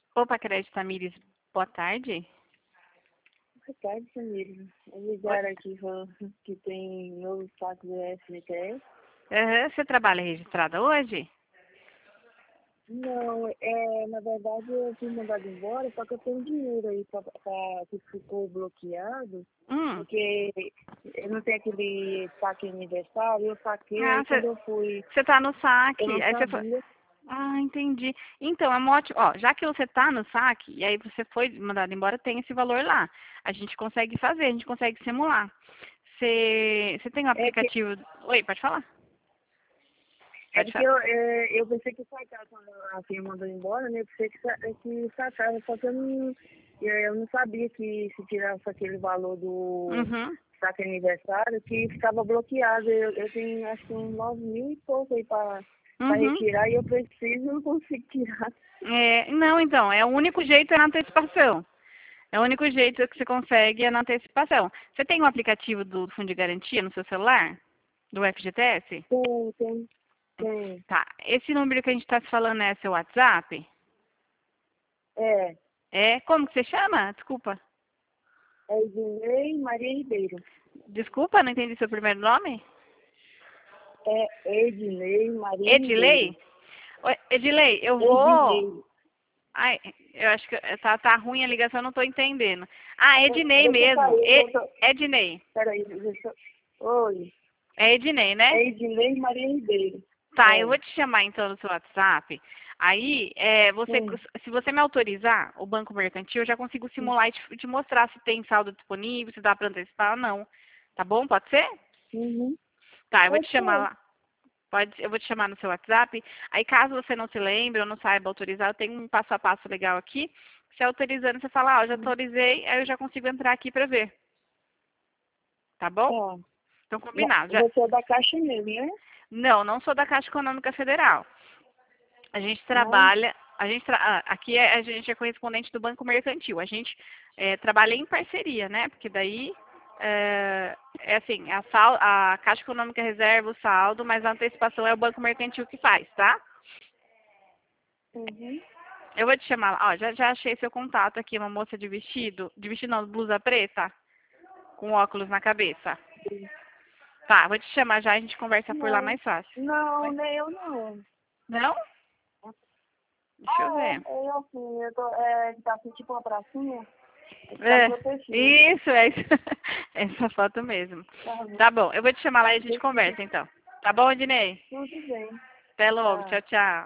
Opa, Crédito Tamires, boa tarde. Boa tarde, Samir. Oi. Ligaram aqui falando que tem novo saco do FGTS. Você trabalha registrada hoje? Não, na verdade eu fui mandado embora, só que eu tenho dinheiro aí que ficou bloqueado, Hum. porque eu não tenho aquele saque aniversário, eu saquei, Ah, aí quando eu fui, você tá no eu saque. não Aí você foi. sabia. Ah, entendi. Então, é uma ótima. Ó, já que você tá no saque, e aí você foi mandado embora, tem esse valor lá. A gente consegue fazer, a gente consegue simular. Você tem um É que aplicativo. Oi, pode falar? É Pode porque falar. eu pensei que sacava quando a firma mandou embora, né? Eu pensei que sacava, só que eu não sabia que se tirasse aquele valor do Uhum. saque aniversário, que ficava bloqueado. Eu tenho acho que uns 9.000 e pouco aí para Uhum. retirar e eu preciso e não consigo tirar. Não, então, é o único jeito é na antecipação. É o único jeito que você consegue é na antecipação. Você tem um aplicativo do Fundo de Garantia no seu celular? Do FGTS? Tem. Tá. Esse número que a gente está se falando é seu WhatsApp? É, É? Como que você chama? Desculpa. é Ednei Maria Ribeiro. Desculpa, não entendi seu primeiro nome? É Ednei Maria Ribeiro. Edilei? Oi, Edilei, eu vou. Ednei. Ai, eu acho que tá ruim a ligação, eu não tô entendendo. Ah, Ednei Deixa eu mesmo. sair, Ednei. peraí, deixa eu... Oi. É Ednei, né? É Ednei Maria Ribeiro. Tá, eu É. vou te chamar então no seu WhatsApp. Aí, Sim. se você me autorizar, o Banco Mercantil, eu já consigo simular e te mostrar se tem saldo disponível, se dá para antecipar ou não. Tá bom? Pode ser? Uhum. Tá, eu vou te Pode chamar ser. lá. Eu vou te chamar no seu WhatsApp. Aí, caso você não se lembre ou não saiba autorizar, eu tenho um passo a passo legal aqui. Se autorizando, você fala, eu já autorizei, aí eu já consigo entrar aqui para ver. Tá bom? Tá. Então, combinado. Você é da Caixa mesmo, né? Não, não sou da Caixa Econômica Federal. A gente Não? trabalha, aqui a gente é correspondente do Banco Mercantil. A gente trabalha em parceria, né? Porque daí é assim, a Caixa Econômica reserva o saldo, mas a antecipação é o Banco Mercantil que faz, tá? Uhum. Eu vou te chamar, ó, já achei seu contato aqui, uma moça de vestido não, blusa preta, com óculos na cabeça. Tá, vou te chamar já, a gente conversa por lá Não. mais fácil. Não, nem eu não. Não? Deixa eu ver. É eu sim. Tá assim tipo uma pracinha. Tá É, protegido. isso, é isso. Essa foto mesmo. Tá bom. Tá bom, eu vou te chamar lá e a gente Deixa- conversa então. Tá bom, Ednei? Tudo bem. Até logo, Tá. tchau, tchau.